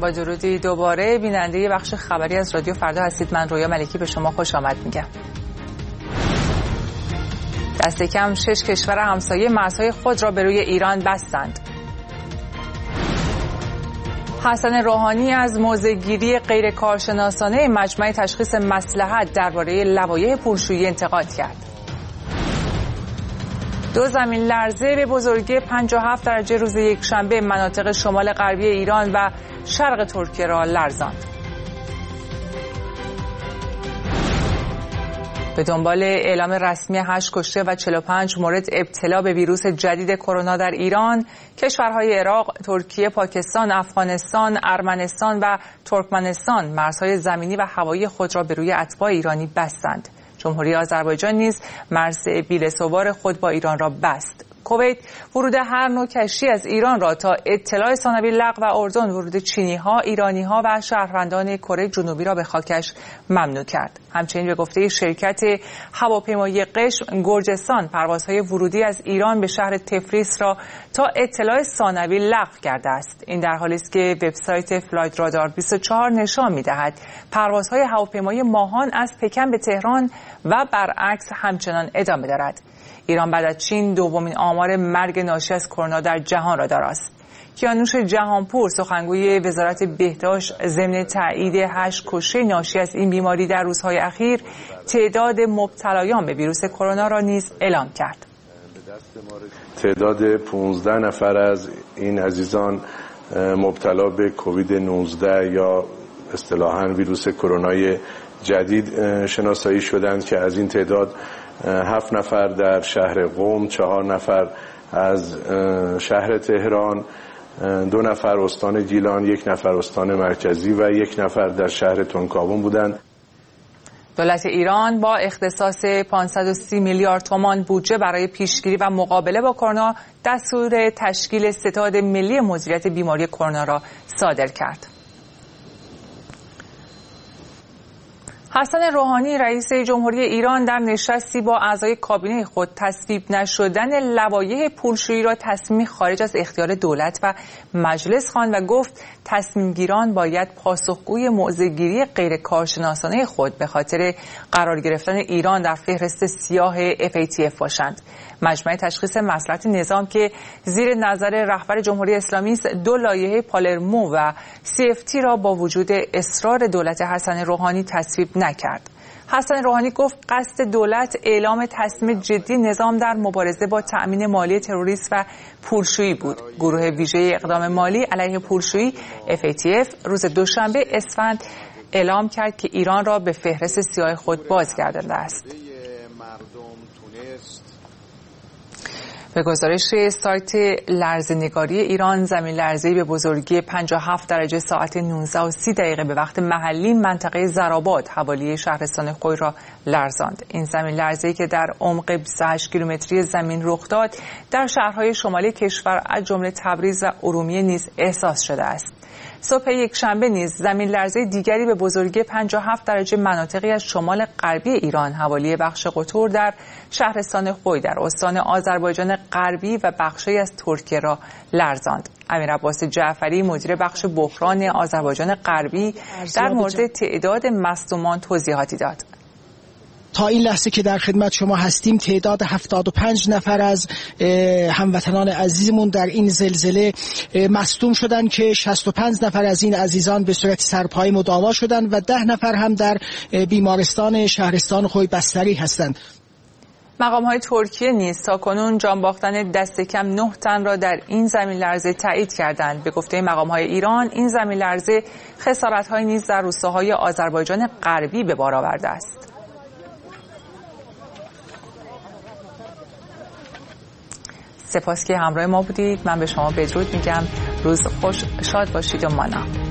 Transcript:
با درودی دوباره بیننده بخش خبری از رادیو فردا هستید. من رویا ملکی به شما خوش آمد میگم. دست کم 6 کشور همسایه مرزهای خود را به روی ایران بستند. حسن روحانی از موضع‌گیری غیر کارشناسانه مجمع تشخیص مصلحت درباره لوایح پولشویی انتقاد کرد. 2 زمین لرزه به بزرگی 57 درجه روز یکشنبه مناطق شمال غربی ایران و شرق ترکیه را لرزاند. به دنبال اعلام رسمی 8 کشته و 45 مورد ابتلا به ویروس جدید کرونا در ایران، کشورهای عراق، ترکیه، پاکستان، افغانستان، ارمنستان و ترکمنستان مرزهای زمینی و هوایی خود را به روی اتباع ایرانی بستند. جمهوری آذربایجان نیز مرز بیله‌سوار خود با ایران را بست. کویت ورود هر نوع کشتی از ایران را تا اطلاع ثانوی لغو و اردن ورود چینی‌ها، ایرانی‌ها و شهروندان کره جنوبی را به خاکش ممنوع کرد. همچنین به گفته شرکت هواپیمایی قشم گرجستان پروازهای ورودی از ایران به شهر تفلیس را تا اطلاع ثانوی لغو کرده است. این در حالی است که وبسایت فلایت رادار 24 نشان می‌دهد پروازهای هواپیمایی ماهان از پکن به تهران و برعکس همچنان ادامه دارد. ایران بعد از چین دومین آمار مرگ ناشی از کرونا در جهان را داراست. کیانوش جهانپور سخنگوی وزارت بهداشت ضمن تایید 8 کشته ناشی از این بیماری در روزهای اخیر تعداد مبتلایان به ویروس کرونا را نیز اعلام کرد. تعداد 15 نفر از این عزیزان مبتلا به کووید 19 یا اصطلاحاً ویروس کرونای جدید شناسایی شدند که از این تعداد 7 نفر در شهر قم، 4 نفر از شهر تهران، 2 نفر استان گیلان، 1 نفر استان مرکزی و 1 نفر در شهر تونکاوون بودند. دولت ایران با اختصاص 530 میلیارد تومان بودجه برای پیشگیری و مقابله با کرونا دستور تشکیل ستاد ملی مدیریت بیماری کرونا را صادر کرد. حسن روحانی رئیس جمهوری ایران در نشستی با اعضای کابینه خود تصویب نشدن لوایح پولشویی را تصمیم خارج از اختیار دولت و مجلس خواند و گفت تصمیمگیران باید پاسخگوی موضع‌گیری غیر کارشناسانه خود به خاطر قرار گرفتن ایران در فهرست سیاه FATF باشند. مجمع تشخیص مصلحت نظام که زیر نظر رهبر جمهوری اسلامی است 2 لایحه پالرمو و CFT را با وجود اصرار دولت حسن روحانی تصویب نکرد. حسن روحانی گفت قصد دولت اعلام تصمیم جدی نظام در مبارزه با تأمین مالی تروریسم و پولشویی بود. گروه ویژه اقدام مالی علیه پولشویی FATF روز دوشنبه اسفند اعلام کرد که ایران را به فهرست سیاه خود بازگردانده است. به گزارش سایت لرزه‌نگاری ایران، زمین لرزه‌ای به بزرگی 57 درجه ساعت 19:30 به وقت محلی منطقه زرآباد حوالی شهرستان خوی را لرزاند. این زمین لرزه‌ای که در عمق 28 کیلومتری زمین رخ داد در شهرهای شمالی کشور از جمله تبریز و ارومیه نیز احساس شده است. صبح یکشنبه نیز زمین لرزه دیگری به بزرگی 57 درجه مناطقی از شمال غربی ایران حوالی بخش قطور در شهرستان خوی در استان آذربایجان غربی و بخشی از ترکیه را لرزاند. امیرعباس جعفری مدیر بخش بحران آذربایجان غربی در مورد تعداد مصدومان توضیحاتی داد. تا این لحظه که در خدمت شما هستیم تعداد 75 نفر از هموطنان عزیزمون در این زلزله مصدوم شدن که 65 نفر از این عزیزان به صورت سرپایی مداوا شدن و 10 نفر هم در بیمارستان شهرستان خوی بستری هستند. مقام‌های ترکیه نیز تاکنون جان باختن دست کم 9 تن را در این زمین لرزه تایید کردند. به گفته مقام‌های ایران این زمین لرزه خسارت‌های نیز در روستاهای آذربایجان غربی به بار آورده است. سپاس که همراه ما بودید. من به شما بدرود میگم. روز خوش، شاد باشید و مانا.